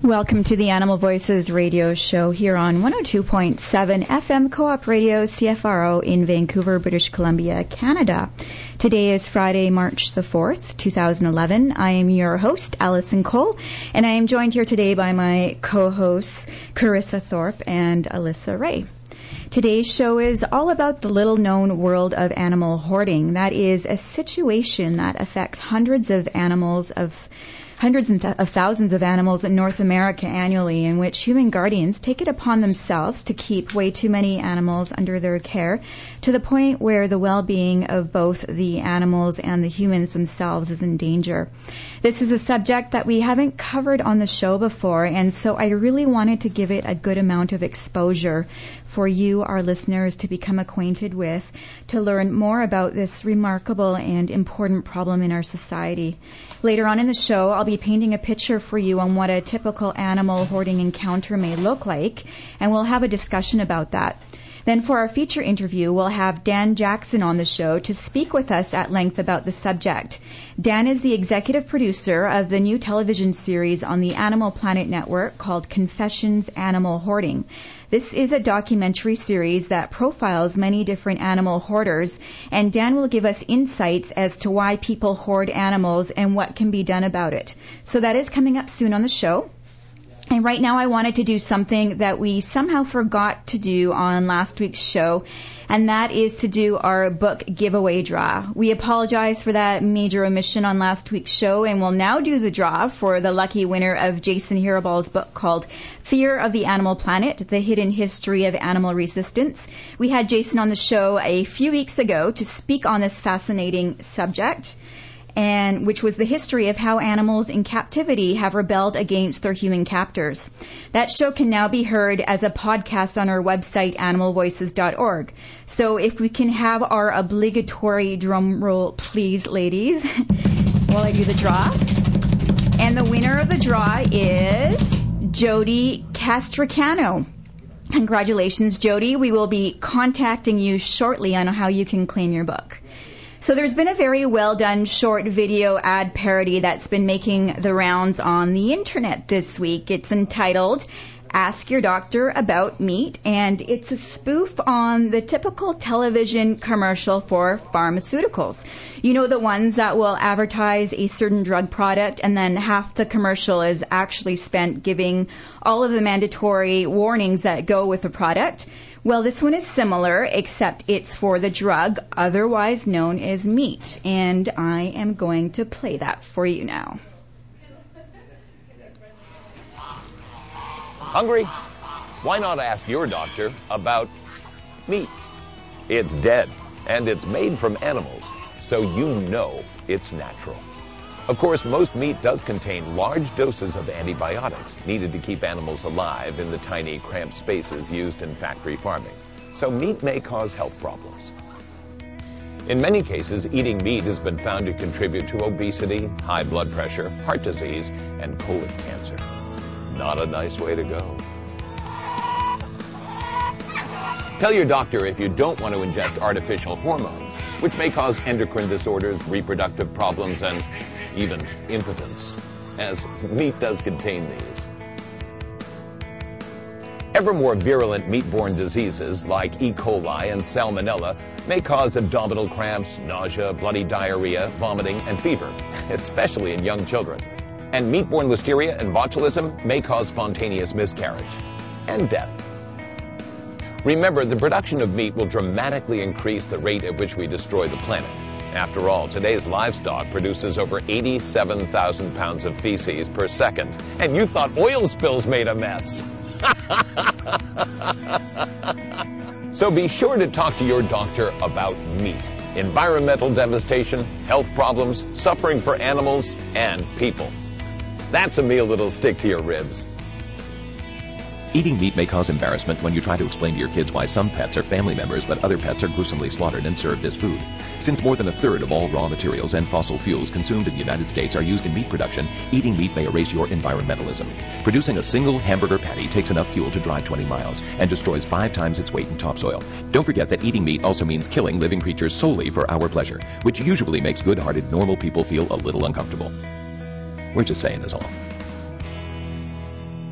Welcome to the Animal Voices radio show here on 102.7 FM Co-op Radio CFRO in Vancouver, British Columbia, Canada. Today is Friday, March the 4th, 2011. I am your host, Allison Cole, and I am joined here today by my co-hosts, Carissa Thorpe and Alyssa Ray. Today's show is all about the little-known world of animal hoarding. That is a situation that affects hundreds of thousands of animals in North America annually, in which human guardians take it upon themselves to keep way too many animals under their care, to the point where the well-being of both the animals and the humans themselves is in danger. This is a subject that we haven't covered on the show before, and so I really wanted to give it a good amount of exposure for you, our listeners, to become acquainted with, to learn more about this remarkable and important problem in our society. Later on in the show, I'll be painting a picture for you on what a typical animal hoarding encounter may look like, and we'll have a discussion about that. Then for our feature interview, we'll have Dan Jackson on the show to speak with us at length about the subject. Dan is the executive producer of the new television series on the Animal Planet Network called Confessions Animal Hoarding. This is a documentary series that profiles many different animal hoarders, and Dan will give us insights as to why people hoard animals and what can be done about it. So that is coming up soon on the show. And right now I wanted to do something that we somehow forgot to do on last week's show, and that is to do our book giveaway draw. We apologize for that major omission on last week's show, and we'll now do the draw for the lucky winner of Jason Hiraball's book called Fear of the Animal Planet, The Hidden History of Animal Resistance. We had Jason on the show a few weeks ago to speak on this fascinating subject, and which was the history of how animals in captivity have rebelled against their human captors. That show can now be heard as a podcast on our website, animalvoices.org. So if we can have our obligatory drum roll, please, ladies, while I do the draw. And the winner of the draw is Jody Castricano. Congratulations, Jody. We will be contacting you shortly on how you can claim your book. So there's been a very well done short video ad parody that's been making the rounds on the internet this week. It's entitled Ask Your Doctor About Meat, and it's a spoof on the typical television commercial for pharmaceuticals. You know, the ones that will advertise a certain drug product and then half the commercial is actually spent giving all of the mandatory warnings that go with the product. Well, this one is similar, except it's for the drug, otherwise known as meat. And I am going to play that for you now. Hungry? Why not ask your doctor about meat? It's dead, and it's made from animals, so you know it's natural. Of course, most meat does contain large doses of antibiotics needed to keep animals alive in the tiny, cramped spaces used in factory farming. So meat may cause health problems. In many cases, eating meat has been found to contribute to obesity, high blood pressure, heart disease, and colon cancer. Not a nice way to go. Tell your doctor if you don't want to ingest artificial hormones, which may cause endocrine disorders, reproductive problems, and even impotence, as meat does contain these. Ever more virulent meat-borne diseases like E. coli and salmonella may cause abdominal cramps, nausea, bloody diarrhea, vomiting, and fever, especially in young children. And meat-borne listeria and botulism may cause spontaneous miscarriage and death. Remember, the production of meat will dramatically increase the rate at which we destroy the planet. After all, today's livestock produces over 87,000 pounds of feces per second. And you thought oil spills made a mess. So be sure to talk to your doctor about meat, environmental devastation, health problems, suffering for animals and people. That's a meal that'll stick to your ribs. Eating meat may cause embarrassment when you try to explain to your kids why some pets are family members but other pets are gruesomely slaughtered and served as food. Since more than a third of all raw materials and fossil fuels consumed in the United States are used in meat production, eating meat may erase your environmentalism. Producing a single hamburger patty takes enough fuel to drive 20 miles and destroys 5 times its weight in topsoil. Don't forget that eating meat also means killing living creatures solely for our pleasure, which usually makes good-hearted normal people feel a little uncomfortable. We're just saying this all.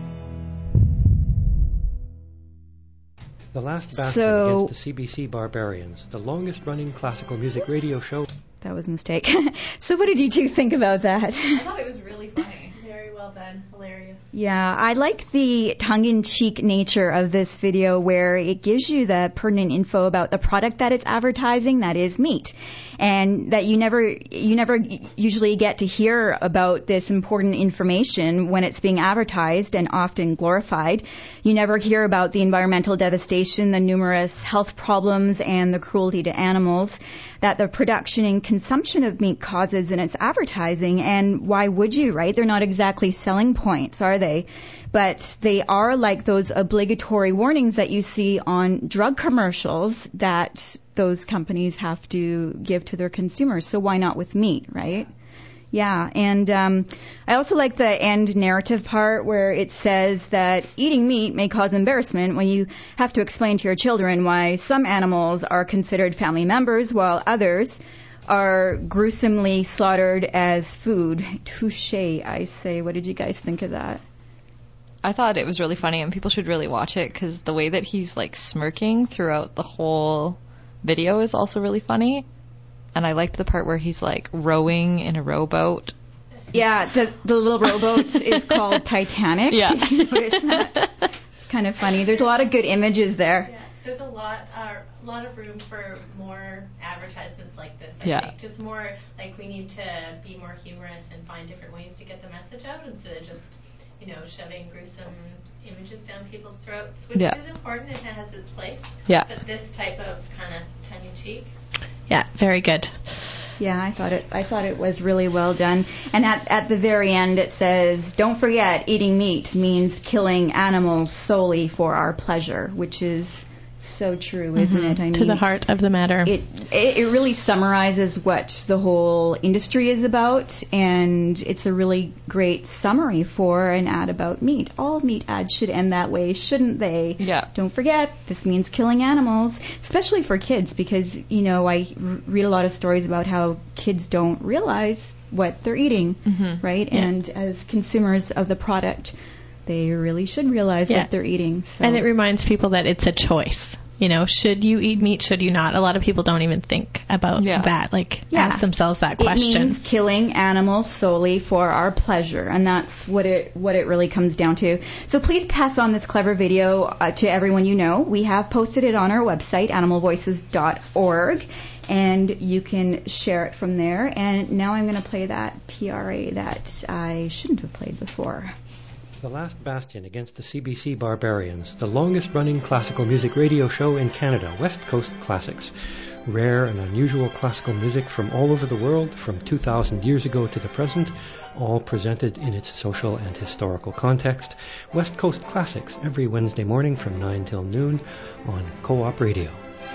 The Last Bastion against the CBC Barbarians, the longest-running classical music radio show. That was a mistake. So what did you two think about that? I thought it was really funny. Very well done. Hilarious. Yeah, I like the tongue-in-cheek nature of this video where it gives you the pertinent info about the product that it's advertising, that is meat. And that you never usually get to hear about this important information when it's being advertised and often glorified. You never hear about the environmental devastation, the numerous health problems, and the cruelty to animals that the production and consumption of meat causes in its advertising. And why would you, right? They're not exactly selling points, are they? But they are like those obligatory warnings that you see on drug commercials that those companies have to give to their consumers. So why not with meat, right? Yeah, and I also like the end narrative part where it says that eating meat may cause embarrassment when you have to explain to your children why some animals are considered family members while others are gruesomely slaughtered as food. Touché, I say. What did you guys think of that? I thought it was really funny, and people should really watch it because the way that he's like smirking throughout the whole video is also really funny. And I liked the part where he's like rowing in a rowboat. Yeah, the little rowboat is called Titanic. Yeah. Did you notice that? It's kind of funny. There's a lot of good images there. Yeah, there's a lot of room for more advertisements like this. I think just more like we need to be more humorous and find different ways to get the message out instead of just shoving gruesome images down people's throats, which is important and it has its place. Yeah. But this type of kind of tongue-in-cheek. Yeah, very good. Yeah, I thought it was really well done. And at the very end it says, "Don't forget, eating meat means killing animals solely for our pleasure," which is so true, isn't it? I mean, to the heart of the matter. It really summarizes what the whole industry is about, and it's a really great summary for an ad about meat. All meat ads should end that way, shouldn't they? Yeah. Don't forget, this means killing animals, especially for kids, because, I read a lot of stories about how kids don't realize what they're eating, right? Yeah. And as consumers of the product, they really should realize what they're eating. So. And it reminds people that it's a choice. Should you eat meat? Should you not? A lot of people don't even think about that. Ask themselves that question. It means killing animals solely for our pleasure, and that's what it really comes down to. So please pass on this clever video to everyone you know. We have posted it on our website, animalvoices.org, and you can share it from there. And now I'm going to play that PRA that I shouldn't have played before. The Last Bastion against the CBC Barbarians, the longest-running classical music radio show in Canada, West Coast Classics. Rare and unusual classical music from all over the world, from 2,000 years ago to the present, all presented in its social and historical context. West Coast Classics, every Wednesday morning from 9 till noon on Co-op Radio.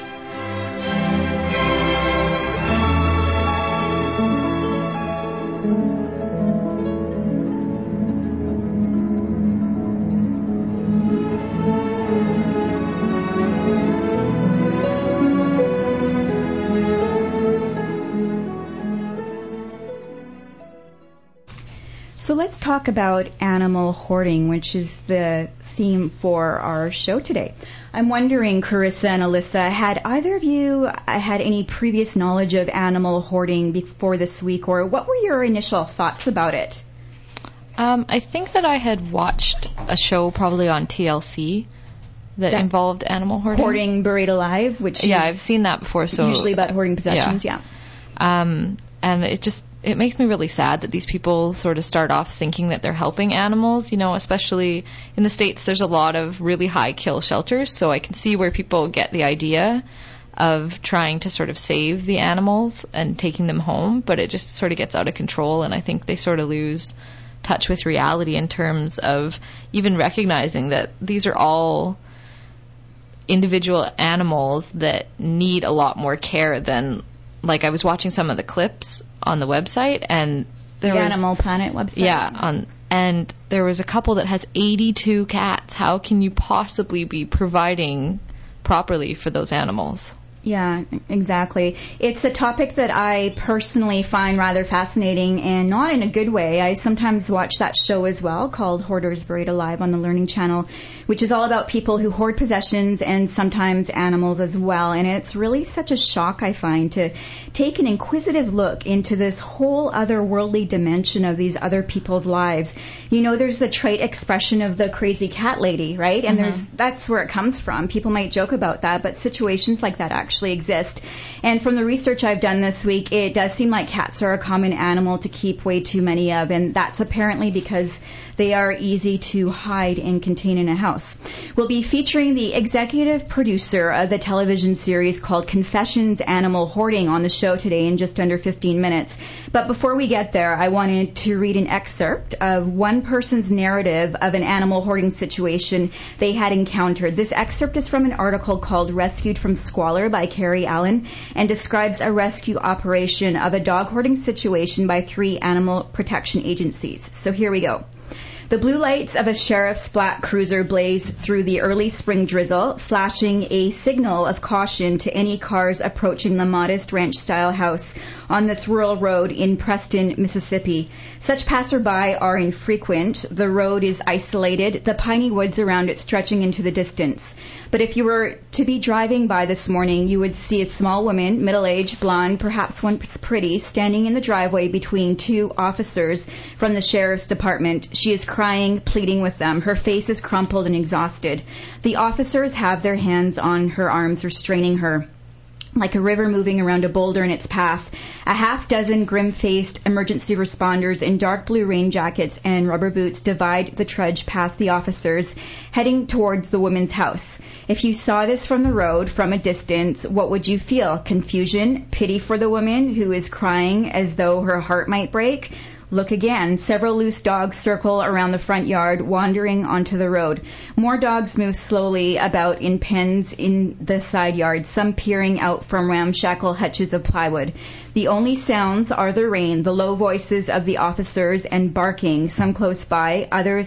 So let's talk about animal hoarding, which is the theme for our show today. I'm wondering, Carissa and Alyssa, had either of you had any previous knowledge of animal hoarding before this week, or what were your initial thoughts about it? I think that I had watched a show probably on TLC that involved animal hoarding. Hoarding Buried Alive, which is I've seen that before. So usually about hoarding possessions, And it makes me really sad that these people sort of start off thinking that they're helping animals, especially in the States. There's a lot of really high kill shelters, so I can see where people get the idea of trying to sort of save the animals and taking them home, but it just sort of gets out of control, and I think they sort of lose touch with reality in terms of even recognizing that these are all individual animals that need a lot more care than, like, I was watching some of the clips on the website, and there was Animal Planet website. And there was a couple that has 82 cats. How can you possibly be providing properly for those animals? Yeah, exactly. It's a topic that I personally find rather fascinating, and not in a good way. I sometimes watch that show as well, called Hoarders Buried Alive on the Learning Channel, which is all about people who hoard possessions and sometimes animals as well. And it's really such a shock, I find, to take an inquisitive look into this whole otherworldly dimension of these other people's lives. You know, there's the trite expression of the crazy cat lady, right? And that's where it comes from. People might joke about that, but situations like that actually exist. And from the research I've done this week, it does seem like cats are a common animal to keep way too many of, and that's apparently because they are easy to hide and contain in a house. We'll be featuring the executive producer of the television series called Confessions Animal Hoarding on the show today in just under 15 minutes. But before we get there, I wanted to read an excerpt of one person's narrative of an animal hoarding situation they had encountered. This excerpt is from an article called Rescued from Squalor by Carrie Allen, and describes a rescue operation of a dog hoarding situation by 3 animal protection agencies. So here we go. The blue lights of a sheriff's black cruiser blazed through the early spring drizzle, flashing a signal of caution to any cars approaching the modest ranch-style house on this rural road in Preston, Mississippi. Such passerby are infrequent. The road is isolated, the piney woods around it stretching into the distance. But if you were to be driving by this morning, you would see a small woman, middle-aged, blonde, perhaps once pretty, standing in the driveway between 2 officers from the sheriff's department. She is crying, pleading with them. Her face is crumpled and exhausted. The officers have their hands on her arms, restraining her. Like a river moving around a boulder in its path, a half-dozen grim-faced emergency responders in dark blue rain jackets and rubber boots divide the trudge past the officers, heading towards the woman's house. If you saw this from the road, from a distance, what would you feel? Confusion? Pity for the woman who is crying as though her heart might break? Look again. Several loose dogs circle around the front yard, wandering onto the road. More dogs move slowly about in pens in the side yard, some peering out from ramshackle hutches of plywood. The only sounds are the rain, the low voices of the officers, and barking, some close by, other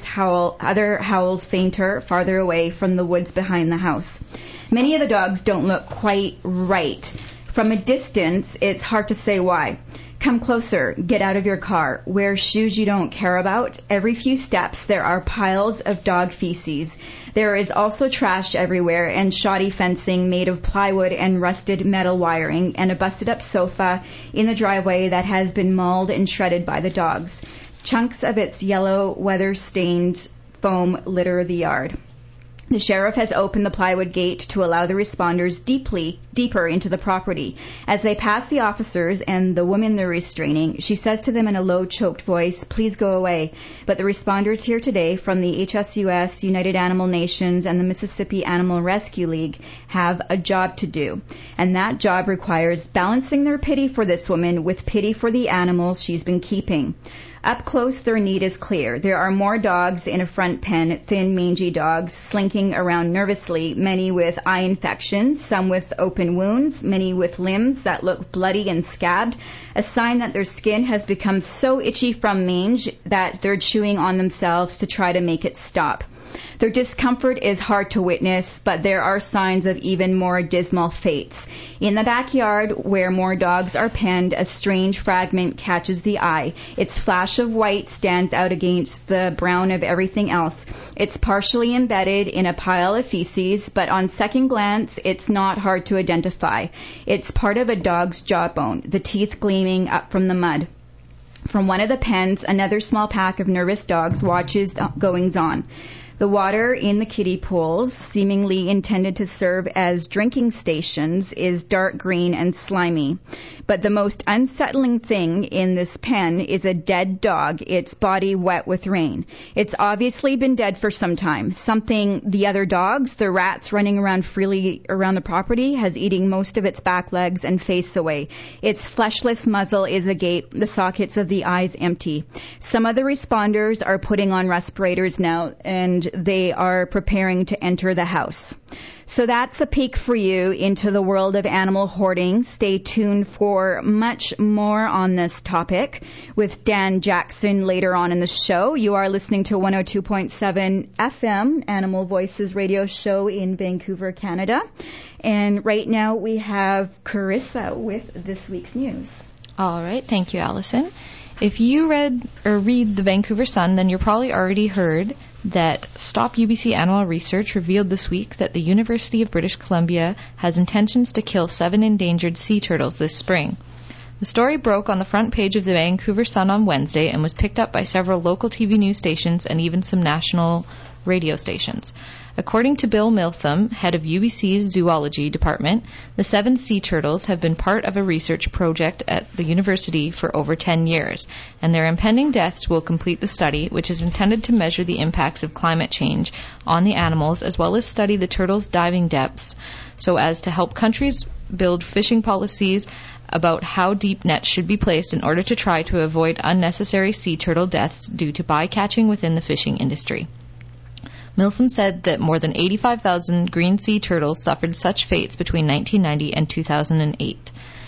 howls fainter, farther away from the woods behind the house. Many of the dogs don't look quite right. From a distance, it's hard to say why. Come closer, get out of your car, wear shoes you don't care about. Every few steps there are piles of dog feces. There is also trash everywhere and shoddy fencing made of plywood and rusted metal wiring, and a busted up sofa in the driveway that has been mauled and shredded by the dogs. Chunks of its yellow, weather-stained foam litter the yard. The sheriff has opened the plywood gate to allow the responders deeper into the property. As they pass the officers and the woman they're restraining, she says to them in a low, choked voice, "Please go away." But the responders here today from the HSUS, United Animal Nations, and the Mississippi Animal Rescue League have a job to do. And that job requires balancing their pity for this woman with pity for the animals she's been keeping. Up close, their need is clear. There are more dogs in a front pen, thin, mangy dogs, slinking around nervously, many with eye infections, some with open wounds, many with limbs that look bloody and scabbed, a sign that their skin has become so itchy from mange that they're chewing on themselves to try to make it stop. Their discomfort is hard to witness, but there are signs of even more dismal fates. In the backyard, where more dogs are penned, a strange fragment catches the eye. Its flash of white stands out against the brown of everything else. It's partially embedded in a pile of feces, but on second glance, it's not hard to identify. It's part of a dog's jawbone, the teeth gleaming up from the mud. From one of the pens, another small pack of nervous dogs watches the goings-on. The water in the kiddie pools, seemingly intended to serve as drinking stations, is dark green and slimy. But the most unsettling thing in this pen is a dead dog, its body wet with rain. It's obviously been dead for some time. Something the other dogs, the rats running around freely around the property, has eaten most of its back legs and face away. Its fleshless muzzle is agape, the sockets of the eyes empty. Some of the responders are putting on respirators now, and and they are preparing to enter the house. So that's a peek for you into the world of animal hoarding. Stay tuned for much more on this topic with Dan Jackson later on in the show. You are listening to 102.7 FM Animal Voices radio show in Vancouver, Canada. And right now we have Carissa with this week's news. All right. Thank you, Allison. If you read the Vancouver Sun, then you're probably already heard that Stop UBC Animal Research revealed this week that the University of British Columbia has intentions to kill 7 endangered sea turtles this spring. The story broke on the front page of the Vancouver Sun on Wednesday and was picked up by several local TV news stations and even some national radio stations. According to Bill Milsom, head of UBC's zoology department, the 7 sea turtles have been part of a research project at the university for over 10 years, and their impending deaths will complete the study, which is intended to measure the impacts of climate change on the animals, as well as study the turtles' diving depths, so as to help countries build fishing policies about how deep nets should be placed in order to try to avoid unnecessary sea turtle deaths due to bycatching within the fishing industry. Milsom said that more than 85,000 green sea turtles suffered such fates between 1990 and 2008.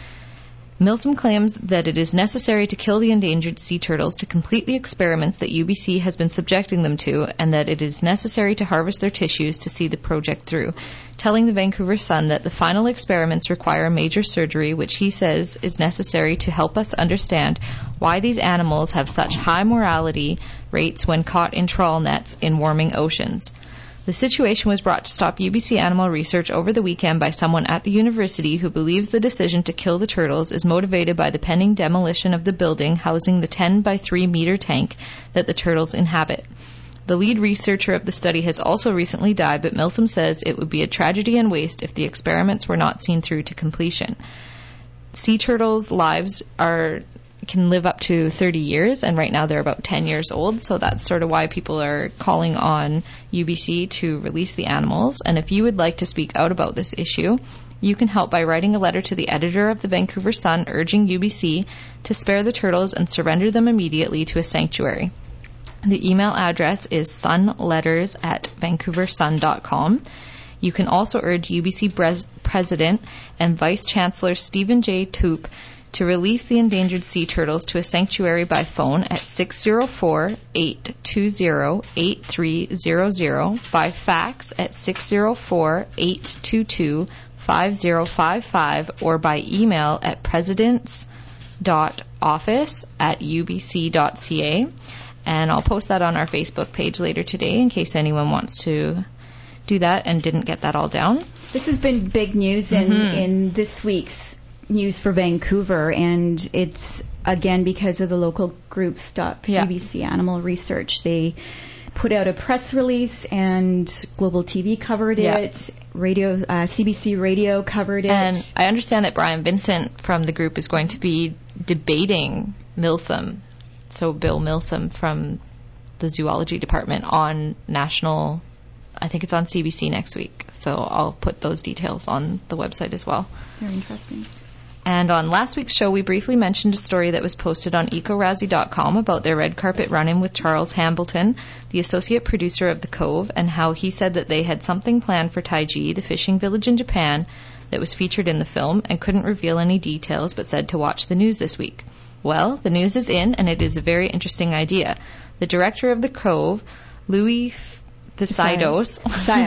Milsom claims that it is necessary to kill the endangered sea turtles to complete the experiments that UBC has been subjecting them to, and that it is necessary to harvest their tissues to see the project through, telling the Vancouver Sun that the final experiments require major surgery, which he says is necessary to help us understand why these animals have such high mortality rates when caught in trawl nets in warming oceans. The situation was brought to Stop UBC Animal Research over the weekend by someone at the university who believes the decision to kill the turtles is motivated by the pending demolition of the building housing the 10 by 3 meter tank that the turtles inhabit. The lead researcher of the study has also recently died, but Milsom says it would be a tragedy and waste if the experiments were not seen through to completion. Sea turtles' lives can live up to 30 years, and right now they're about 10 years old, so that's sort of why people are calling on UBC to release the animals. And if you would like to speak out about this issue, you can help by writing a letter to the editor of the Vancouver Sun urging UBC to spare the turtles and surrender them immediately to a sanctuary. The email address is sunletters@vancouversun.com. You can also urge UBC President and Vice Chancellor Stephen J. Toop to release the endangered sea turtles to a sanctuary by phone at 604-820-8300, by fax at 604-822-5055, or by email at presidents.office@ubc.ca. And I'll post that on our Facebook page later today in case anyone wants to do that and didn't get that all down. This has been big news in this week's News for Vancouver, and it's again because of the local group Stop UBC Animal Research. They put out a press release, and Global TV covered it. Radio, CBC Radio covered it. And I understand that Brian Vincent from the group is going to be debating Milsom, so Bill Milsom from the zoology department, on national. I think it's on CBC next week, so I'll put those details on the website as well. Very interesting. And on last week's show, we briefly mentioned a story that was posted on ecorazzi.com about their red carpet run-in with Charles Hambleton, the associate producer of The Cove, and how he said that they had something planned for Taiji, the fishing village in Japan, that was featured in the film, and couldn't reveal any details, but said to watch the news this week. Well, the news is in, and it is a very interesting idea. The director of The Cove, Louis Pisios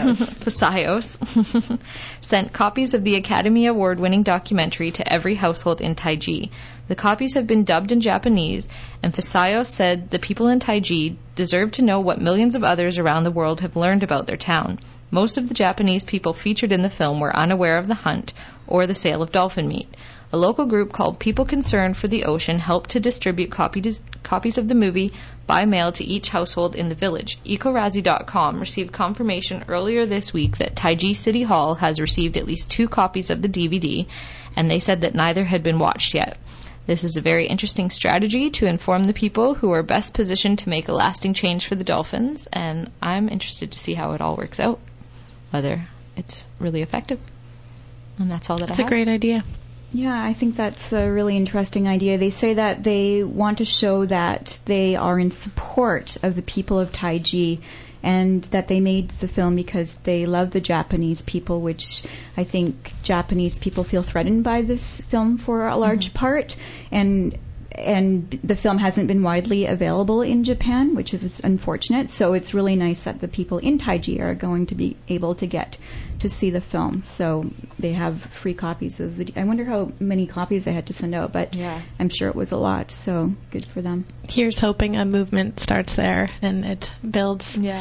sent copies of the Academy Award-winning documentary to every household in Taiji. The copies have been dubbed in Japanese, and Pisios said the people in Taiji deserve to know what millions of others around the world have learned about their town. Most of the Japanese people featured in the film were unaware of the hunt or the sale of dolphin meat. A local group called People Concerned for the Ocean helped to distribute copies of the movie by mail to each household in the village. Ecorazzi.com received confirmation earlier this week that Taiji City Hall has received at least 2 copies of the DVD, and they said that neither had been watched yet. This is a very interesting strategy to inform the people who are best positioned to make a lasting change for the dolphins, and I'm interested to see how it all works out, whether it's really effective. And that's all that I have. That's a great idea. Yeah, I think that's a really interesting idea. They say that they want to show that they are in support of the people of Taiji, and that they made the film because they love the Japanese people, which I think Japanese people feel threatened by this film for a large part. And the film hasn't been widely available in Japan, which is unfortunate. So it's really nice that the people in Taiji are going to be able to get to see the film. So they have free copies of the... I wonder how many copies they had to send out, but I'm sure it was a lot. So good for them. Here's hoping a movement starts there and it builds. Yeah.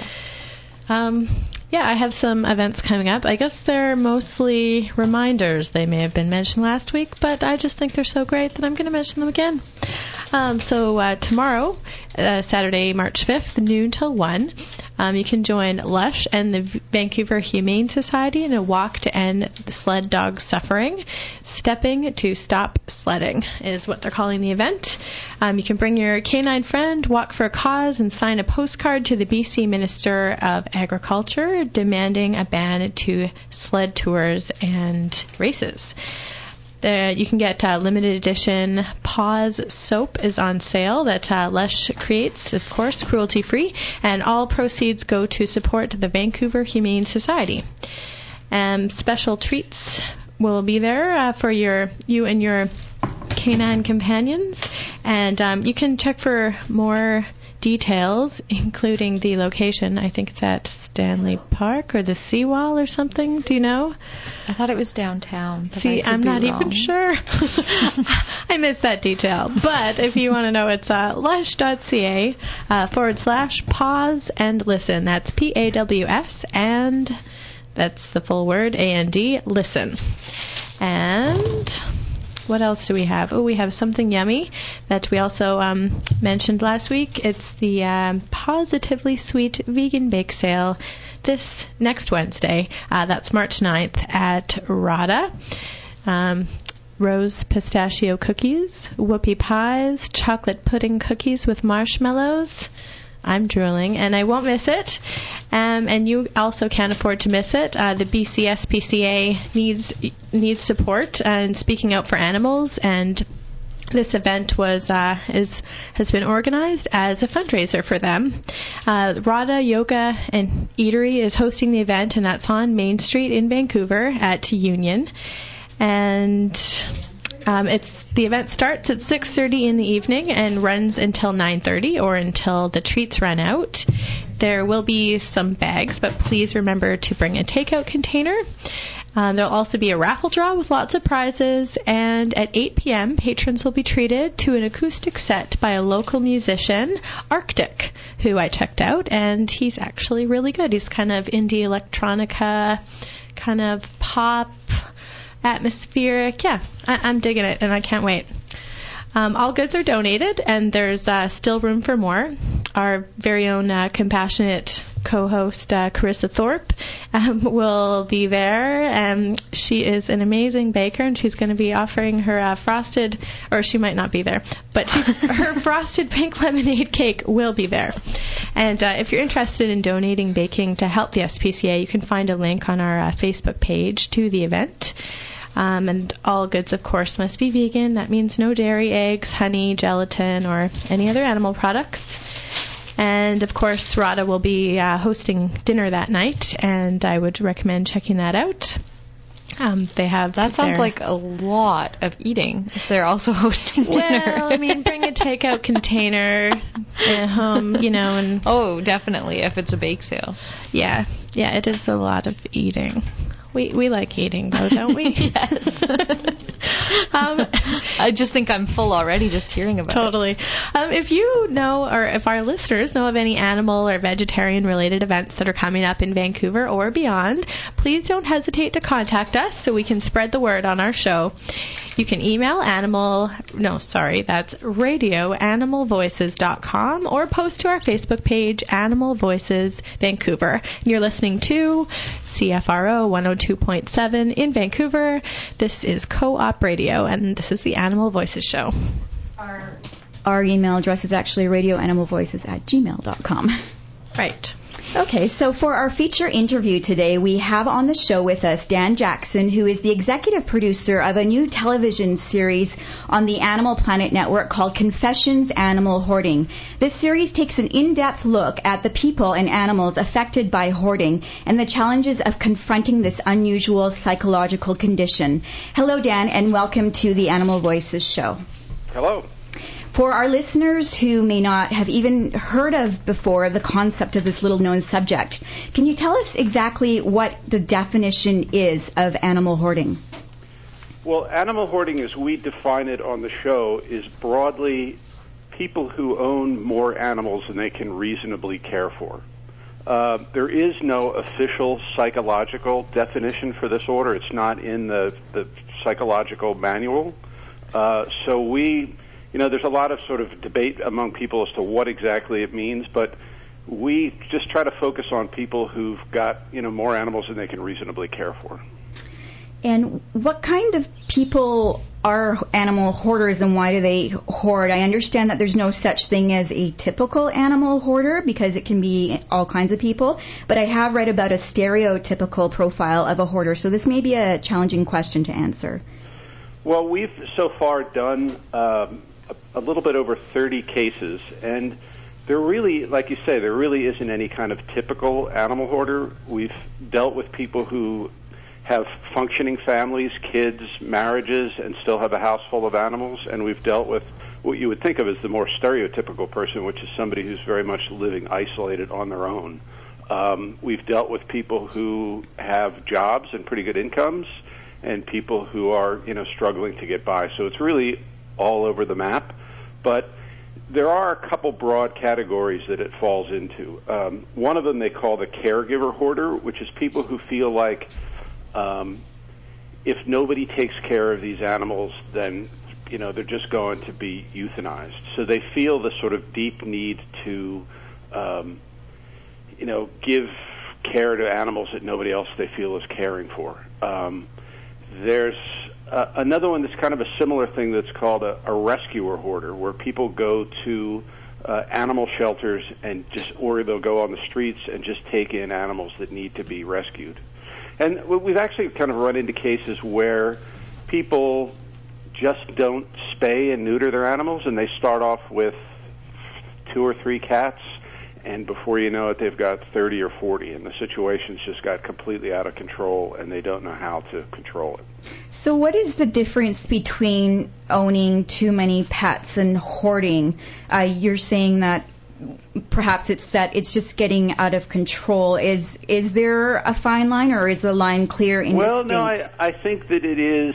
I have some events coming up. I guess they're mostly reminders. They may have been mentioned last week, but I just think they're so great that I'm going to mention them again. So tomorrow, Saturday, March 5th, noon till 1, you can join Lush and the Vancouver Humane Society in a walk to end sled dog suffering. Stepping to Stop Sledding is what they're calling the event. You can bring your canine friend, walk for a cause, and sign a postcard to the BC Minister of Agriculture demanding a ban to sled tours and races. You can get limited edition Paws soap is on sale that Lush creates, of course, cruelty-free, and all proceeds go to support the Vancouver Humane Society. Special treats will be there for you and your canine companions, and you can check for more details, including the location. I think it's at Stanley Park or the Seawall or something. Do you know? I thought it was downtown. See, I'm not even sure. I missed that detail. But if you want to know, it's lush.ca /pause and listen. That's PAWS, and that's the full word, A-N-D, listen. And what else do we have? Oh, we have something yummy that we also mentioned last week. It's the Positively Sweet Vegan Bake Sale this next Wednesday. That's March 9th at RADA. Rose pistachio cookies, whoopie pies, chocolate pudding cookies with marshmallows. I'm drooling, and I won't miss it. And you also can't afford to miss it. The BCSPCA needs support and speaking out for animals, and this event has been organized as a fundraiser for them. Radha Yoga and Eatery is hosting the event, and that's on Main Street in Vancouver at Union. And the event starts at 6:30 in the evening and runs until 9:30 or until the treats run out. There will be some bags, but please remember to bring a takeout container. There'll also be a raffle draw with lots of prizes, and at 8 p.m. patrons will be treated to an acoustic set by a local musician, Arctic, who I checked out, and he's actually really good. He's kind of indie electronica, kind of pop, atmospheric. Yeah, I'm digging it, and I can't wait. All goods are donated, and there's still room for more. Our very own compassionate co-host, Carissa Thorpe, will be there. She is an amazing baker, and she's going to be offering her frosted, or she might not be there, but her frosted pink lemonade cake will be there. And if you're interested in donating baking to help the SPCA, you can find a link on our Facebook page to the event. And all goods, of course, must be vegan. That means no dairy, eggs, honey, gelatin, or any other animal products. And, of course, Radha will be hosting dinner that night, and I would recommend checking that out. That sounds like a lot of eating if they're also hosting dinner. Well, I mean, bring a takeout container at home, and... Oh, definitely, if it's a bake sale. Yeah, it is a lot of eating. We like eating, though, don't we? Yes. I just think I'm full already just hearing about it. Totally. If you know, or if our listeners know of any animal or vegetarian-related events that are coming up in Vancouver or beyond, please don't hesitate to contact us so we can spread the word on our show. You can email that's radioanimalvoices.com, or post to our Facebook page, Animal Voices Vancouver. And you're listening to CFRO 102.7 in Vancouver. This is Co-op Radio, and this is the Animal Voices Show. Our email address is actually radioanimalvoices@gmail.com. Right. Okay, so for our feature interview today, we have on the show with us Dan Jackson, who is the executive producer of a new television series on the Animal Planet Network called Confessions Animal Hoarding. This series takes an in-depth look at the people and animals affected by hoarding and the challenges of confronting this unusual psychological condition. Hello, Dan, and welcome to the Animal Voices show. Hello. For our listeners who may not have even heard of before the concept of this little-known subject, can you tell us exactly what the definition is of animal hoarding? Well, animal hoarding, as we define it on the show, is broadly people who own more animals than they can reasonably care for. There is no official psychological definition for this order. It's not in the psychological manual. There's a lot of sort of debate among people as to what exactly it means, but we just try to focus on people who've got, more animals than they can reasonably care for. And what kind of people are animal hoarders, and why do they hoard? I understand that there's no such thing as a typical animal hoarder because it can be all kinds of people, but I have read about a stereotypical profile of a hoarder, so this may be a challenging question to answer. Well, we've so far done a little bit over 30 cases, and there really, like you say, there really isn't any kind of typical animal hoarder. We've dealt with people who have functioning families, kids, marriages, and still have a house full of animals, and we've dealt with what you would think of as the more stereotypical person, which is somebody who's very much living isolated on their own. We've dealt with people who have jobs and pretty good incomes, and people who are, struggling to get by. So it's really all over the map. But there are a couple broad categories that it falls into. One of them they call the caregiver hoarder, which is people who feel like if nobody takes care of these animals, then, they're just going to be euthanized. So they feel the sort of deep need to, give care to animals that nobody else they feel is caring for. There's another one that's kind of a similar thing that's called a rescuer hoarder, where people go to animal shelters or they'll go on the streets and just take in animals that need to be rescued. And we've actually kind of run into cases where people just don't spay and neuter their animals, and they start off with 2 or 3 cats, and before you know it, they've got 30 or 40, and the situation's just got completely out of control, and they don't know how to control it. So what is the difference between owning too many pets and hoarding? You're saying that perhaps it's just getting out of control. Is there a fine line, or is the line clear and distinct? Well, no, I think that it is.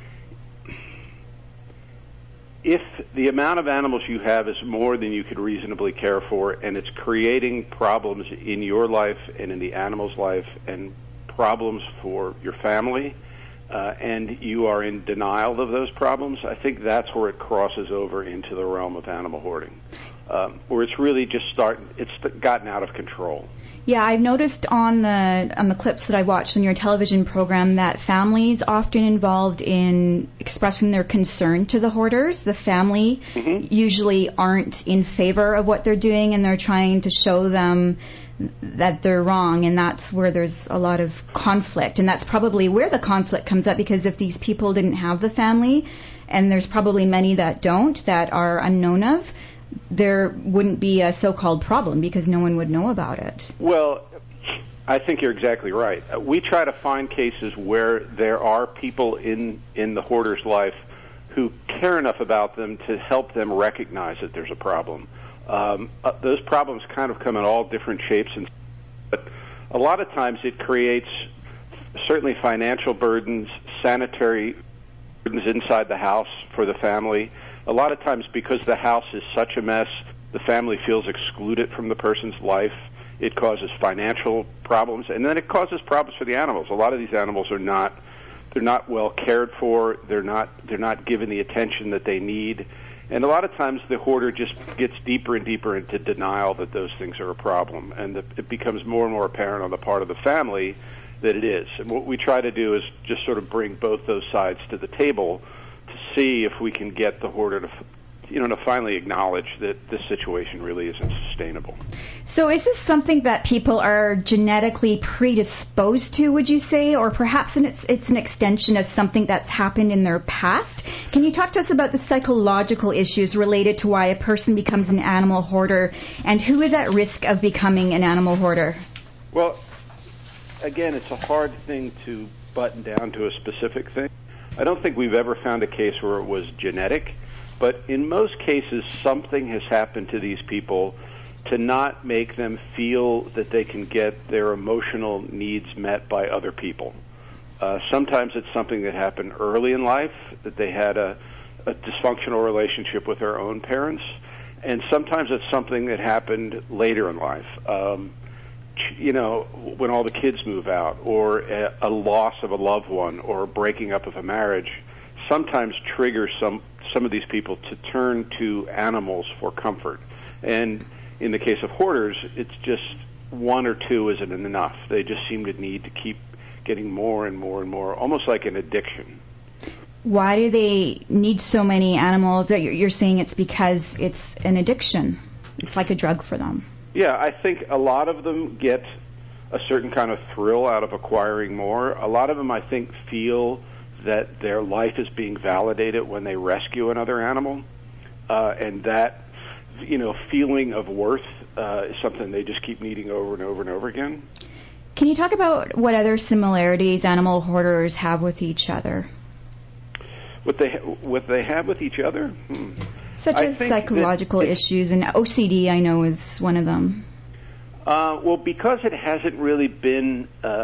If the amount of animals you have is more than you could reasonably care for, and it's creating problems in your life and in the animal's life and problems for your family, and you are in denial of those problems, I think that's where it crosses over into the realm of animal hoarding, where it's really just it's gotten out of control. Yeah, I've noticed on the clips that I watched on your television program that families often involved in expressing their concern to the hoarders. The family usually aren't in favor of what they're doing, and they're trying to show them that they're wrong, and that's where there's a lot of conflict. And that's probably where the conflict comes up, because if these people didn't have the family, and there's probably many that don't, that are unknown of, there wouldn't be a so-called problem because no one would know about it. Well, I think you're exactly right. We try to find cases where there are people in the hoarder's life who care enough about them to help them recognize that there's a problem. Those problems kind of come in all different shapes, but a lot of times it creates certainly financial burdens, sanitary burdens inside the house for the family. A lot of times, because the house is such a mess, the family feels excluded from the person's life. It causes financial problems, and then it causes problems for the animals. A lot of these animals they're not well cared for. They're not given the attention that they need, and a lot of times the hoarder just gets deeper and deeper into denial that those things are a problem, and it becomes more and more apparent on the part of the family that it is. And what we try to do is just sort of bring both those sides to the table to see if we can get the hoarder to to finally acknowledge that this situation really isn't sustainable. So is this something that people are genetically predisposed to, would you say, or perhaps it's an extension of something that's happened in their past? Can you talk to us about the psychological issues related to why a person becomes an animal hoarder, and who is at risk of becoming an animal hoarder? Well, again, it's a hard thing to button down to a specific thing. I don't think we've ever found a case where it was genetic, but in most cases something has happened to these people to not make them feel that they can get their emotional needs met by other people. Sometimes it's something that happened early in life, that they had a dysfunctional relationship with their own parents, and sometimes it's something that happened later in life. When all the kids move out, or a loss of a loved one, or a breaking up of a marriage, sometimes triggers some of these people to turn to animals for comfort. And in the case of hoarders, it's just one or two isn't enough. They just seem to need to keep getting more and more and more, almost like an addiction. Why do they need so many animals? You're saying it's because it's an addiction. It's like a drug for them. Yeah, I think a lot of them get a certain kind of thrill out of acquiring more. A lot of them, I think, feel that their life is being validated when they rescue another animal, and that, feeling of worth is something they just keep needing over and over and over again. Can you talk about what other similarities animal hoarders have with each other? What they have with each other? Such as psychological issues, and OCD, I know, is one of them. Well, because it hasn't really been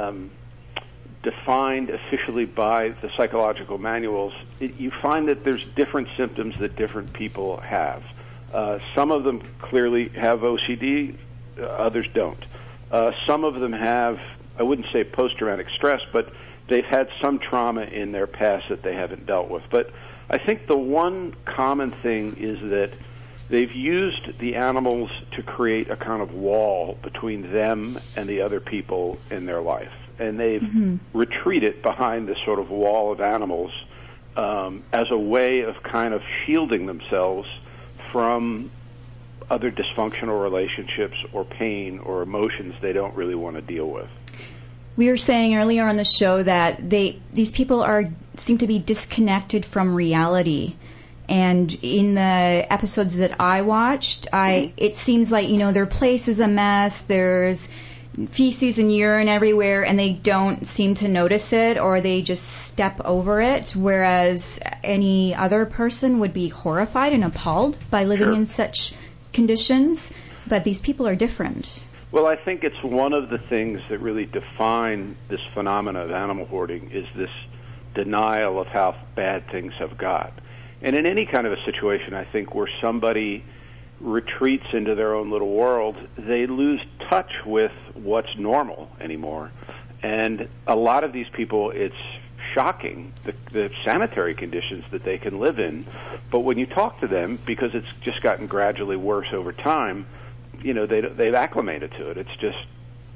defined officially by the psychological manuals, you find that there's different symptoms that different people have. Some of them clearly have OCD, others don't. Some of them have, I wouldn't say post-traumatic stress, but they've had some trauma in their past that they haven't dealt with. But I think the one common thing is that they've used the animals to create a kind of wall between them and the other people in their life. And they've retreated behind this sort of wall of animals as a way of kind of shielding themselves from other dysfunctional relationships or pain or emotions they don't really want to deal with. We were saying earlier on the show that these people seem to be disconnected from reality. And in the episodes that I watched, it seems like, their place is a mess. There's feces and urine everywhere, and they don't seem to notice it, or they just step over it, whereas any other person would be horrified and appalled by living in such conditions. But these people are different. Well, I think it's one of the things that really define this phenomena of animal hoarding is this denial of how bad things have got. And in any kind of a situation, I think, where somebody retreats into their own little world, they lose touch with what's normal anymore. And a lot of these people, it's shocking, the sanitary conditions that they can live in. But when you talk to them, because it's just gotten gradually worse over time, they've acclimated to it. It's just,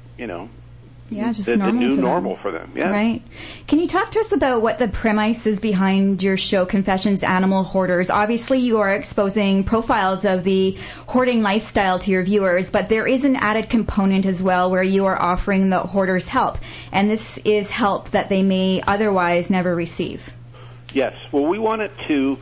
just the new for normal for them. Yeah. Right. Can you talk to us about what the premise is behind your show, Confessions Animal Hoarders? Obviously, you are exposing profiles of the hoarding lifestyle to your viewers, but there is an added component as well where you are offering the hoarders help, and this is help that they may otherwise never receive. Yes. Well, we wanted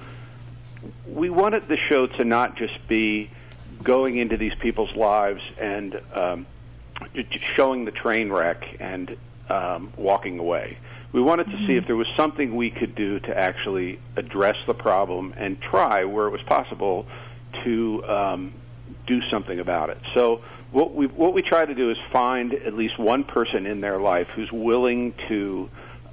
the show to not just be going into these people's lives and showing the train wreck and walking away. We wanted to see if there was something we could do to actually address the problem and try, where it was possible, to do something about it. So what we try to do is find at least one person in their life who's willing to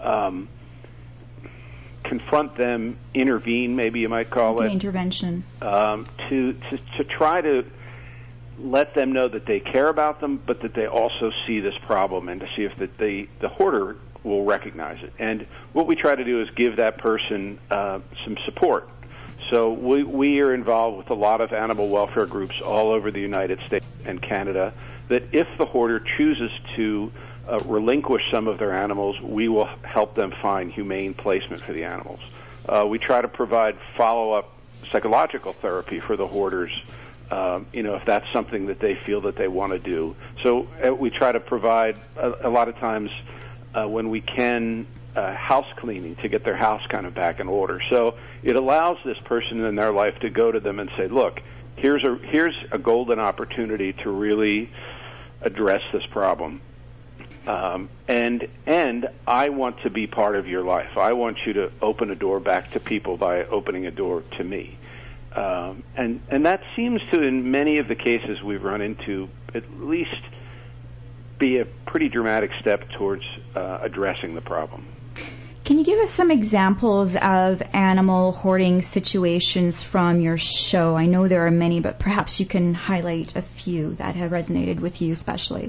confront them, intervene, maybe you might call it. Intervention. To try to let them know that they care about them, but that they also see this problem, and to see if the hoarder will recognize it. And what we try to do is give that person some support. So we are involved with a lot of animal welfare groups all over the United States and Canada, that if the hoarder chooses to relinquish some of their animals, we will help them find humane placement for the animals. We try to provide follow-up psychological therapy for the hoarders, if that's something that they feel that they want to do. So we try to provide a lot of times when we can house cleaning to get their house kind of back in order. So it allows this person in their life to go to them and say, look, here's a golden opportunity to really address this problem. And I want to be part of your life. I want you to open a door back to people by opening a door to me. And that seems to, in many of the cases we've run into, at least be a pretty dramatic step towards addressing the problem. Can you give us some examples of animal hoarding situations from your show? I know there are many, but perhaps you can highlight a few that have resonated with you especially.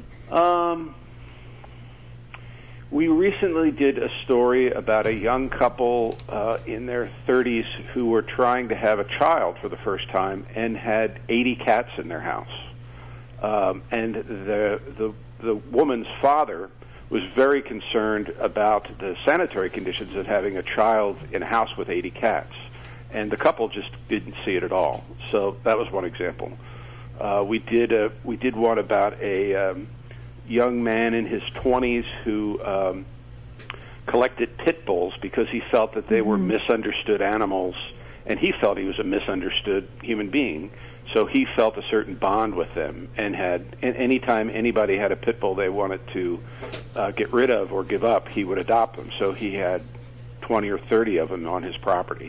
We recently did a story about a young couple in their 30s who were trying to have a child for the first time and had 80 cats in their house. And the woman's father was very concerned about the sanitary conditions of having a child in a house with 80 cats. And the couple just didn't see it at all. So that was one example. We did one about a young man in his 20s who collected pit bulls because he felt that they were misunderstood animals, and he felt he was a misunderstood human being. So he felt a certain bond with them, and anytime anybody had a pit bull they wanted to get rid of or give up, he would adopt them. So he had 20 or 30 of them on his property.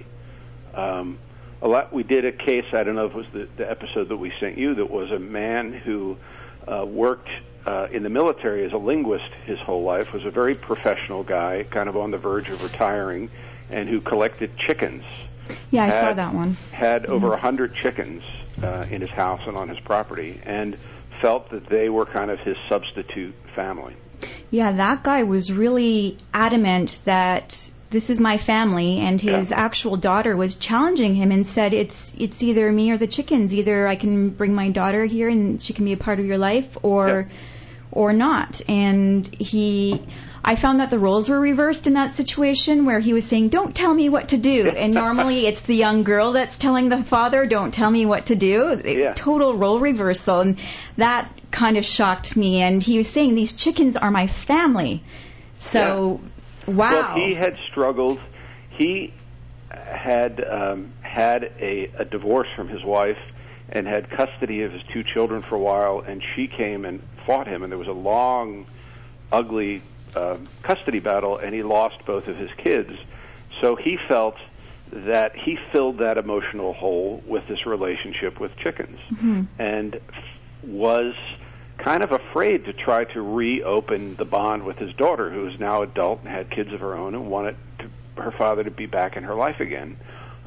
We did a case, I don't know if it was the episode that we sent you, that was a man who worked in the military as a linguist his whole life, was a very professional guy, kind of on the verge of retiring, and who collected chickens. Yeah, I saw that one. Had over 100 chickens in his house and on his property, and felt that they were kind of his substitute family. Yeah, that guy was really adamant that this is my family, and his actual daughter was challenging him and said, it's either me or the chickens. Either I can bring my daughter here and she can be a part of your life, or not. And I found that the roles were reversed in that situation, where he was saying, don't tell me what to do. And normally it's the young girl that's telling the father, don't tell me what to do. Total role reversal. And that kind of shocked me. And he was saying, these chickens are my family. So, wow. Well, he had struggled. He had had a divorce from his wife and had custody of his two children for a while, and she came and fought him, and there was a long, ugly custody battle, and he lost both of his kids. So he felt that he filled that emotional hole with this relationship with chickens, and was kind of afraid to try to reopen the bond with his daughter, who is now adult and had kids of her own, and wanted her father to be back in her life again.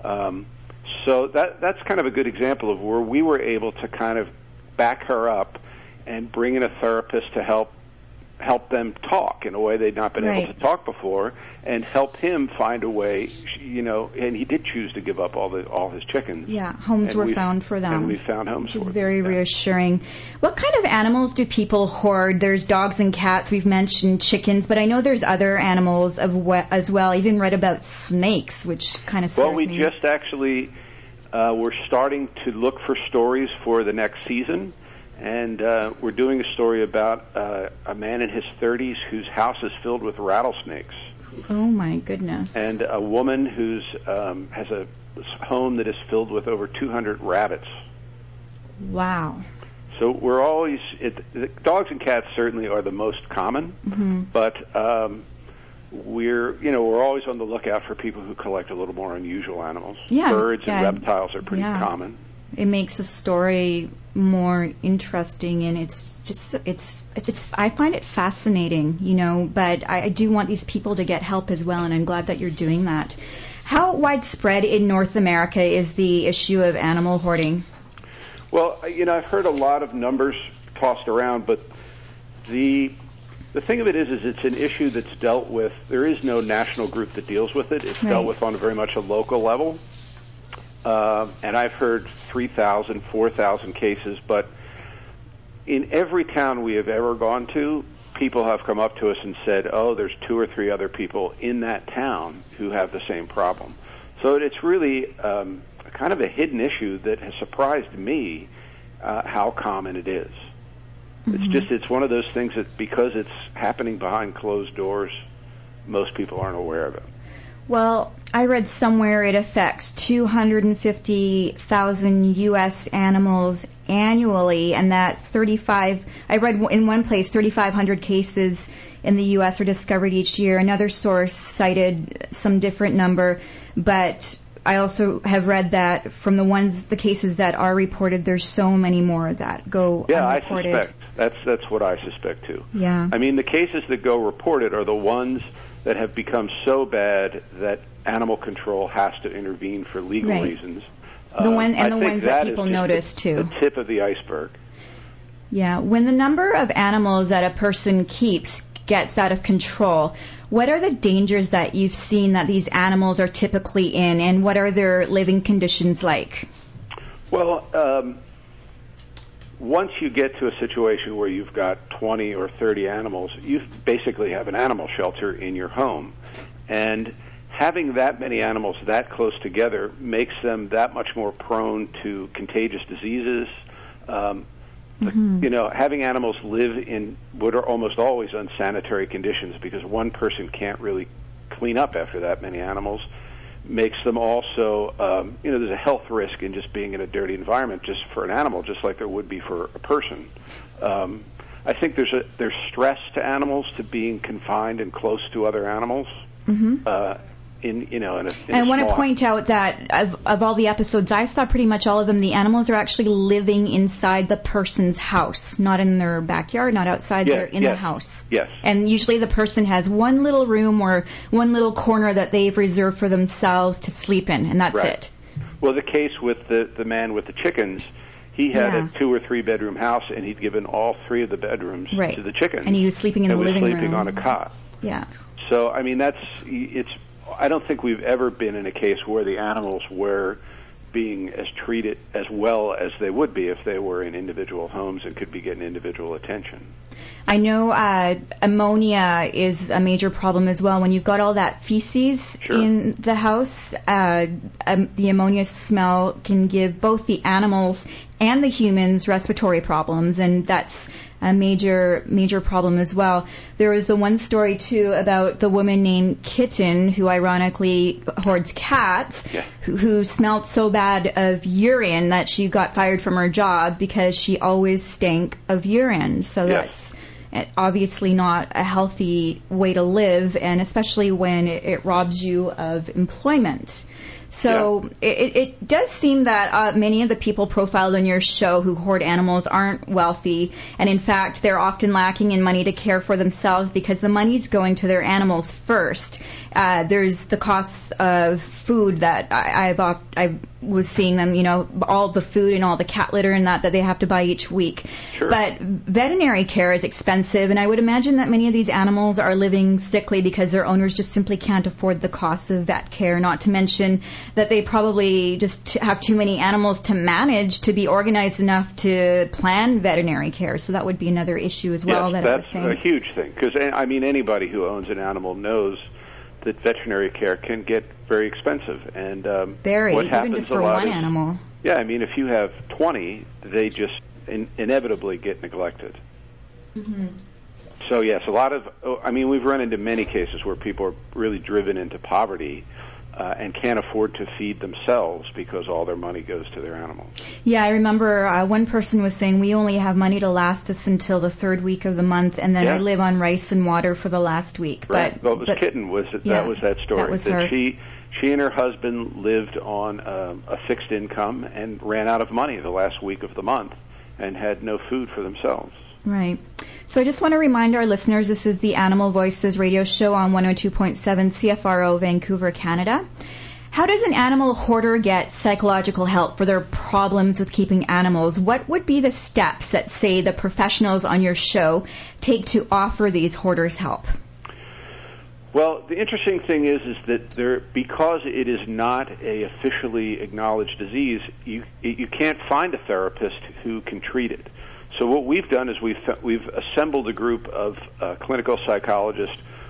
So that's kind of a good example of where we were able to kind of back her up and bring in a therapist to help them talk in a way they'd not been able to talk before, and help him find a way, and he did choose to give up all his chickens. Yeah, homes were found for them. And we found homes for them. Which is very reassuring. What kind of animals do people hoard? There's dogs and cats. We've mentioned chickens, but I know there's other animals as well. I even read about snakes, which kind of scares me. Well, we just actually, we're starting to look for stories for the next season. And we're doing a story about a man in his 30s whose house is filled with rattlesnakes. Oh, my goodness. And a woman who's has a home that is filled with over 200 rabbits. Wow. So we're always... dogs and cats certainly are the most common, but we're always on the lookout for people who collect a little more unusual animals. Yeah, Birds and reptiles are pretty common. It makes a story more interesting, and I find it fascinating, but I do want these people to get help as well, and I'm glad that you're doing that. How widespread in North America is the issue of animal hoarding? Well, I've heard a lot of numbers tossed around, but the thing of it is it's an issue that's dealt with. There is no national group that deals with it. It's dealt with on very much a local level. And I've heard 3,000, 4,000 cases, but in every town we have ever gone to, people have come up to us and said, oh, there's 2 or 3 other people in that town who have the same problem. So it's really kind of a hidden issue that has surprised me how common it is. It's one of those things that because it's happening behind closed doors, most people aren't aware of it. Well, I read somewhere it affects 250,000 U.S. animals annually, and that I read in one place 3,500 cases in the U.S. are discovered each year. Another source cited some different number, but I also have read that from the cases that are reported, there's so many more that go unreported. I suspect. That's what I suspect, too. Yeah. I mean, the cases that go reported are the ones that have become so bad that animal control has to intervene for legal reasons. The ones that people notice, too. The tip of the iceberg. Yeah. When the number of animals that a person keeps gets out of control, what are the dangers that you've seen that these animals are typically in, and what are their living conditions like? Well, once you get to a situation where you've got 20 or 30 animals, you basically have an animal shelter in your home. And having that many animals that close together makes them that much more prone to contagious diseases. Having animals live in what are almost always unsanitary conditions because one person can't really clean up after that many animals makes them also, there's a health risk in just being in a dirty environment just for an animal, just like there would be for a person. I think there's stress to animals to being confined and close to other animals. I want to point out that of all the episodes I saw, pretty much all of them, the animals are actually living inside the person's house, not in their backyard, not outside. They're in the house. Yes. And usually the person has one little room or one little corner that they've reserved for themselves to sleep in, and that's it. Well, the case with the man with the chickens, he had a 2 or 3 bedroom house, and he'd given all 3 of the bedrooms to the chickens. And he was sleeping in the living room. Sleeping on a cot. Yeah. So, I mean, I don't think we've ever been in a case where the animals were being treated as well as they would be if they were in individual homes and could be getting individual attention. I know ammonia is a major problem as well. When you've got all that feces in the house, the ammonia smell can give both the animals and the humans respiratory problems, and that's a major problem as well. There was one story, too, about the woman named Kitten, who ironically hoards cats, who smelled so bad of urine that she got fired from her job because she always stank of urine. So that's obviously not a healthy way to live, and especially when it robs you of employment. So it does seem that many of the people profiled on your show who hoard animals aren't wealthy, and in fact they're often lacking in money to care for themselves because the money's going to their animals first. There's the costs of food that I was seeing them, all the food and all the cat litter and that they have to buy each week. But veterinary care is expensive, and I would imagine that many of these animals are living sickly because their owners just simply can't afford the cost of vet care, not to mention that they probably just have too many animals to manage to be organized enough to plan veterinary care. So that would be another issue as well. Yes, that's a huge thing, because, I mean, anybody who owns an animal knows that veterinary care can get very expensive. And even just for one animal. Yeah, I mean, if you have 20, they just inevitably get neglected. So, yes, we've run into many cases where people are really driven into poverty and can't afford to feed themselves because all their money goes to their animals. Yeah, I remember one person was saying, we only have money to last us until the 3rd week of the month, and then I live on rice and water for the last week. Right. Well, it was Kitten. That was that story. That was her. She and her husband lived on a fixed income and ran out of money the last week of the month and had no food for themselves. Right. So I just want to remind our listeners, this is the Animal Voices radio show on 102.7 CFRO, Vancouver, Canada. How does an animal hoarder get psychological help for their problems with keeping animals? What would be the steps that, say, the professionals on your show take to offer these hoarders help? Well, the interesting thing is that because it is not a officially acknowledged disease, you can't find a therapist who can treat it. So what we've done is we've assembled a group of clinical psychologists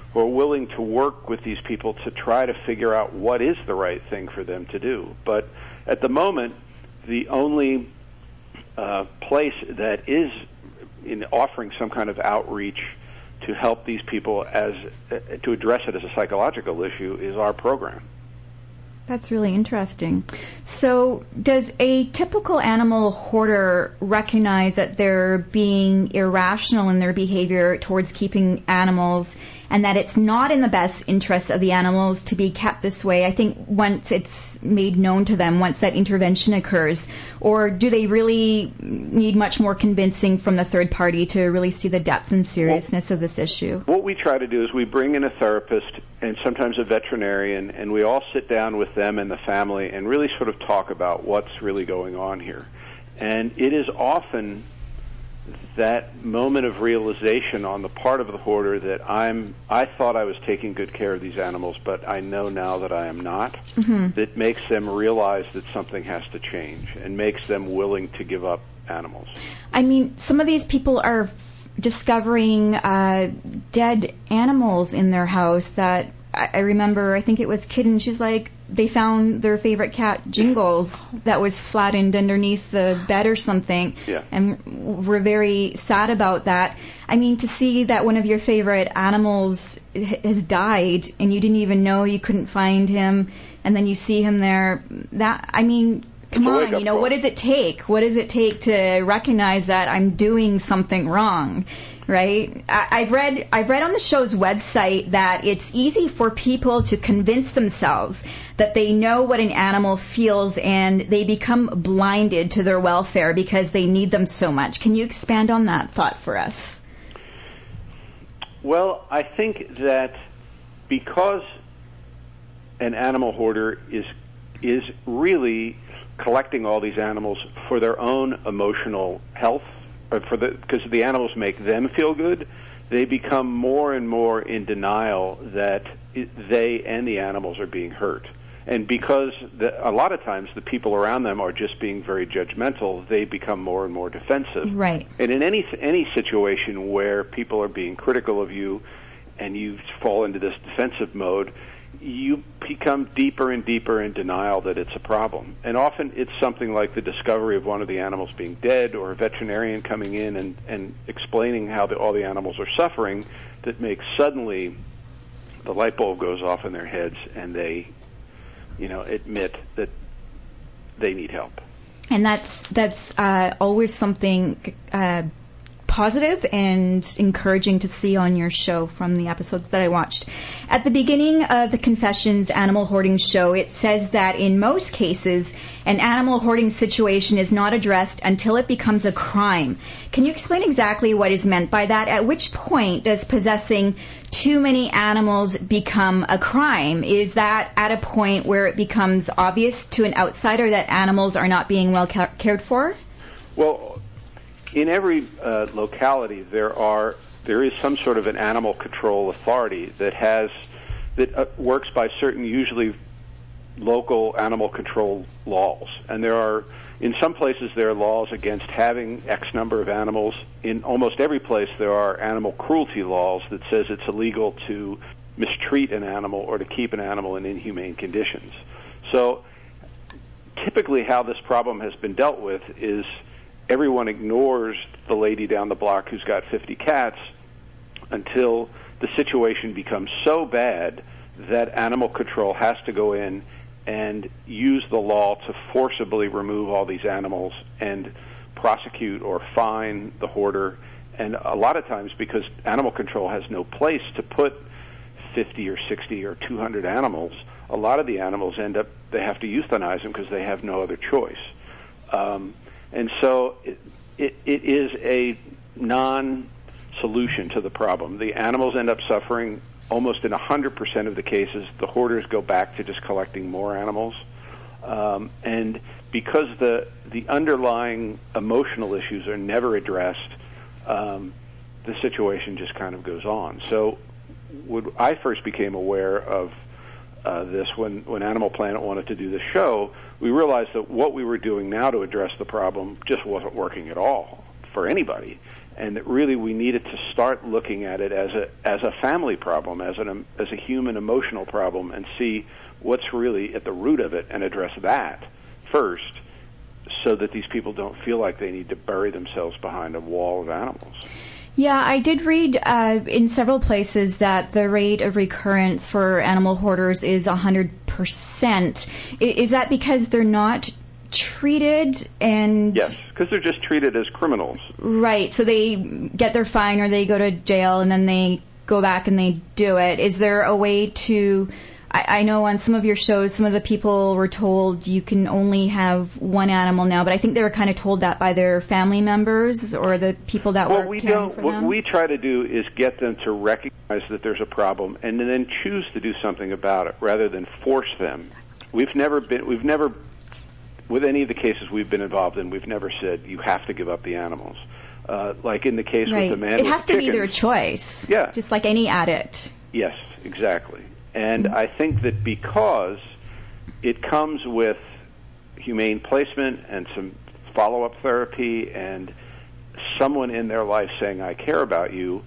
who are willing to work with these people to try to figure out what is the right thing for them to do. But at the moment, the only place that is in offering some kind of outreach to help these people to address it as a psychological issue is our program. That's really interesting. So does a typical animal hoarder recognize that they're being irrational in their behavior towards keeping animals and that it's not in the best interest of the animals to be kept this way? I think once it's made known to them, once that intervention occurs, or do they really need much more convincing from the third party to really see the depth and seriousness of this issue? What we try to do is we bring in a therapist and sometimes a veterinarian, and we all sit down with them and the family and really sort of talk about what's really going on here. And it is often that moment of realization on the part of the hoarder that I thought I was taking good care of these animals, but I know now that I am not, that makes them realize that something has to change and makes them willing to give up animals. I mean, some of these people are discovering dead animals in their house that I remember, I think it was Kitten, she's like, they found their favorite cat, Jingles, that was flattened underneath the bed or something. Yeah. And we're very sad about that. I mean, to see that one of your favorite animals has died and you didn't even know, you couldn't find him, and then you see him there, that, I mean, come on, you know, what does it take? What does it take to recognize that I'm doing something wrong, right? I've read on the show's website that it's easy for people to convince themselves that they know what an animal feels and they become blinded to their welfare because they need them so much. Can you expand on that thought for us? Well, I think that because an animal hoarder is really collecting all these animals for their own emotional health, or because the animals make them feel good, they become more and more in denial that they and the animals are being hurt. And because a lot of times the people around them are just being very judgmental, they become more and more defensive. Right. And in any situation where people are being critical of you and you fall into this defensive mode, you become deeper and deeper in denial that it's a problem. And often it's something like the discovery of one of the animals being dead, or a veterinarian coming in and explaining how all the animals are suffering, that makes suddenly the light bulb goes off in their heads and they, admit that they need help. And that's always something positive and encouraging to see on your show from the episodes that I watched. At the beginning of the Confessions Animal Hoarding Show, it says that in most cases, an animal hoarding situation is not addressed until it becomes a crime. Can you explain exactly what is meant by that? At which point does possessing too many animals become a crime? Is that at a point where it becomes obvious to an outsider that animals are not being well cared for? Well, in every locality, there is some sort of an animal control authority that works by certain, usually local animal control laws. And in some places, there are laws against having X number of animals. In almost every place, there are animal cruelty laws that says it's illegal to mistreat an animal or to keep an animal in inhumane conditions. So typically how this problem has been dealt with is everyone ignores the lady down the block who's got 50 cats until the situation becomes so bad that animal control has to go in and use the law to forcibly remove all these animals and prosecute or fine the hoarder. And a lot of times, because animal control has no place to put 50 or 60 or 200 animals, a lot of the animals they have to euthanize them because they have no other choice. And so it is a non-solution to the problem. The animals end up suffering. Almost in 100% of the cases, the hoarders go back to just collecting more animals. And because the underlying emotional issues are never addressed, the situation just kind of goes on. So when I first became aware of this, when Animal Planet wanted to do the show, we realized that what we were doing now to address the problem just wasn't working at all for anybody. and that really we needed to start looking at it as a family problem, as a human emotional problem, and see what's really at the root of it and address that first, so that these people don't feel like they need to bury themselves behind a wall of animals. Yeah, I did read in several places that the rate of recurrence for animal hoarders is 100%. Is that because they're not treated? And yes, because they're just treated as criminals. Right, so they get their fine or they go to jail and then they go back and they do it. Is there a way to... I know on some of your shows, some of the people were told you can only have one animal now, but I think they were kind of told that by their family members or the people that were caring for them. What we try to do is get them to recognize that there's a problem and then choose to do something about it rather than force them. We've never, with any of the cases we've been involved in, we've never said you have to give up the animals. Like in the case with the man with chickens. It has to be their choice. Yeah. Just like any addict. Yes, exactly. And I think that because it comes with humane placement and some follow-up therapy and someone in their life saying, I care about you,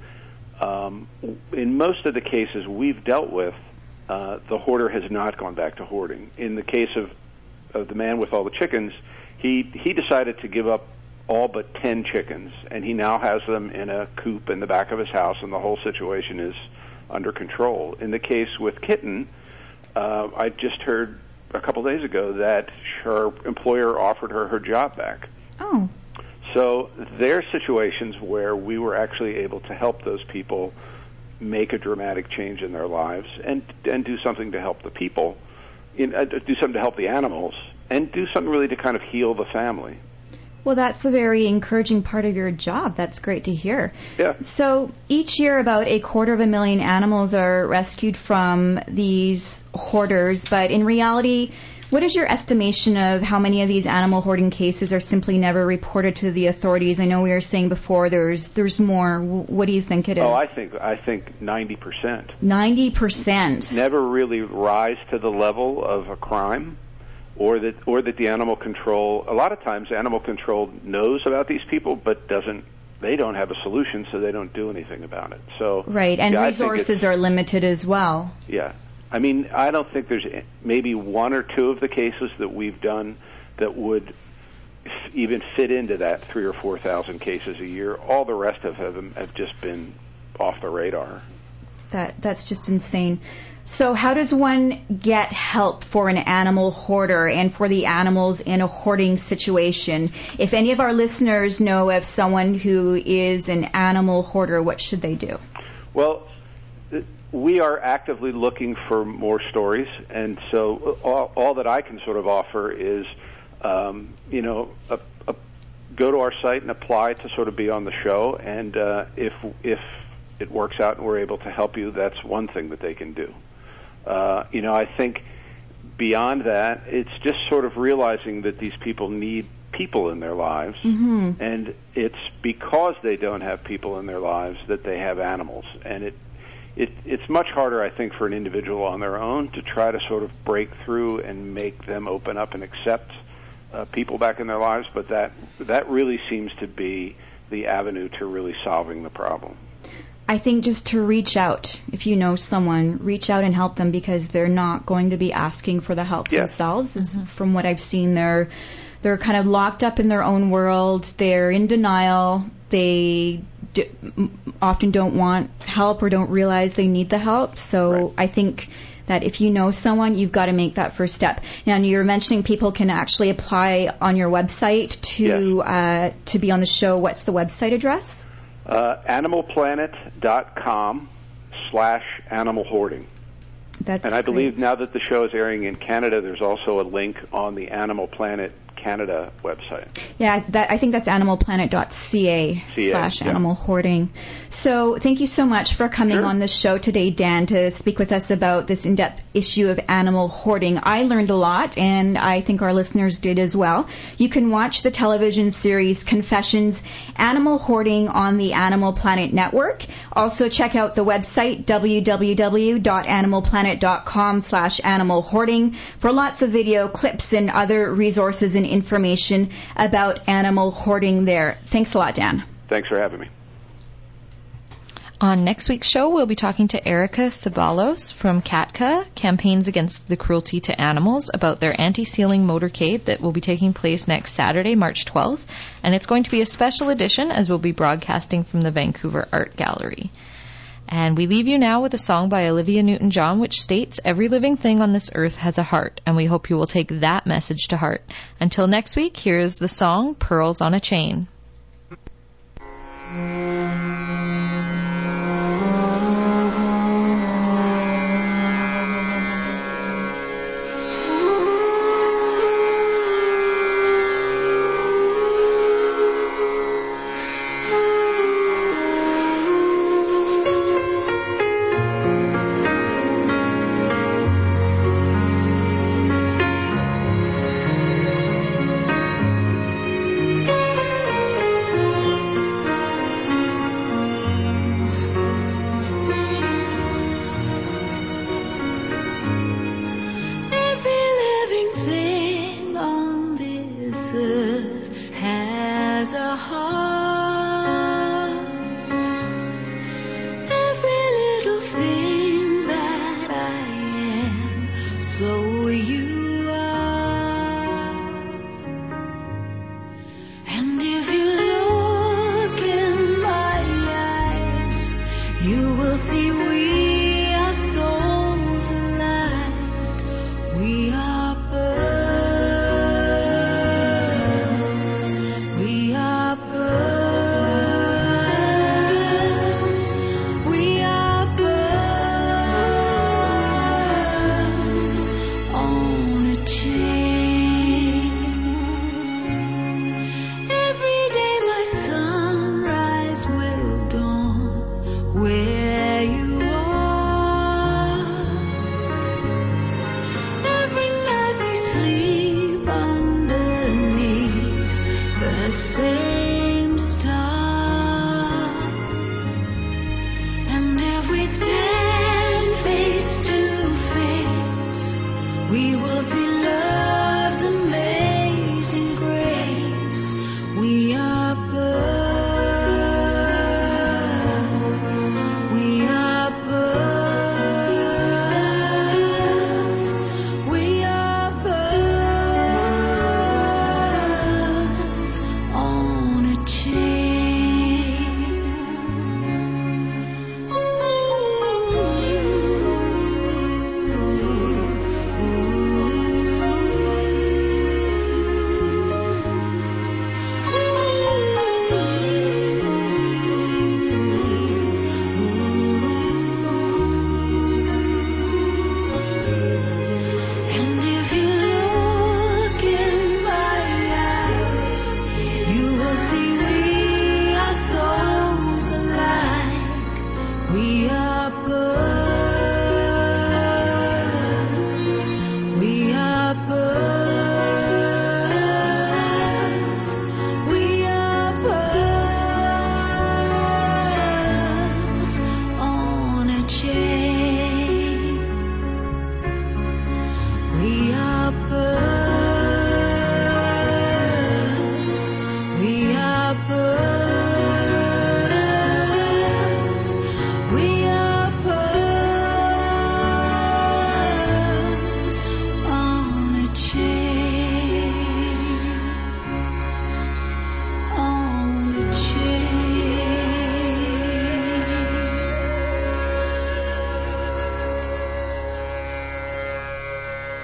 in most of the cases we've dealt with, the hoarder has not gone back to hoarding. In the case of the man with all the chickens, he decided to give up all but 10 chickens, and he now has them in a coop in the back of his house, and the whole situation is under control. In the case with Kitten, I just heard a couple days ago that her employer offered her job back. Oh. So there are situations where we were actually able to help those people make a dramatic change in their lives and do something to help the people, do something to help the animals, and do something really to kind of heal the family. Well, that's a very encouraging part of your job. That's great to hear. Yeah. So each year about 250,000 animals are rescued from these hoarders, but in reality, what is your estimation of how many of these animal hoarding cases are simply never reported to the authorities? I know we were saying before there's more. What do you think it is? Oh, I think 90%. 90%. Never really rise to the level of a crime. Or that the animal control, a lot of times animal control knows about these people but they don't have a solution, so they don't do anything about it. So right, and resources are limited as well. Yeah. I mean, I don't think there's maybe one or two of the cases that we've done that would even fit into that 3,000 or 4,000 cases a year. All the rest of them have just been off the radar. That's just insane. So how does one get help for an animal hoarder and for the animals in a hoarding situation? If any of our listeners know of someone who is an animal hoarder, what should they do? Well, we are actively looking for more stories, and so all that I can sort of offer is, go to our site and apply to sort of be on the show, and if it works out and we're able to help you, that's one thing that they can do. I think beyond that, it's just sort of realizing that these people need people in their lives, and it's because they don't have people in their lives that they have animals. And it's much harder, I think, for an individual on their own to try to sort of break through and make them open up and accept people back in their lives, but that really seems to be the avenue to really solving the problem. I think just to reach out, if you know someone, reach out and help them because they're not going to be asking for the help themselves. From what I've seen, they're kind of locked up in their own world. They're in denial. They often don't want help or don't realize they need the help. So I think that if you know someone, you've got to make that first step. Now, you're mentioning people can actually apply on your website to be on the show. What's the website address? animalplanet.com/animal hoarding. And I believe now that the show is airing in Canada, there's also a link on the Animal Planet Canada website. Yeah, I think that's animalplanet.ca/animal hoarding. So thank you so much for coming on the show today, Dan, to speak with us about this in-depth issue of animal hoarding. I learned a lot, and I think our listeners did as well. You can watch the television series Confessions, Animal Hoarding on the Animal Planet Network. Also check out the website www.animalplanet.com/animal hoarding for lots of video clips and other resources and information about animal hoarding there. Thanks a lot, Dan. Thanks for having me. On next week's show, we'll be talking to Erica Ceballos from CATCA, Campaigns Against the Cruelty to Animals, about their anti-sealing motorcade that will be taking place next Saturday, March 12th. And it's going to be a special edition, as we'll be broadcasting from the Vancouver Art Gallery. And we leave you now with a song by Olivia Newton-John, which states, "Every living thing on this earth has a heart," and we hope you will take that message to heart. Until next week, here is the song, Pearls on a Chain. chain.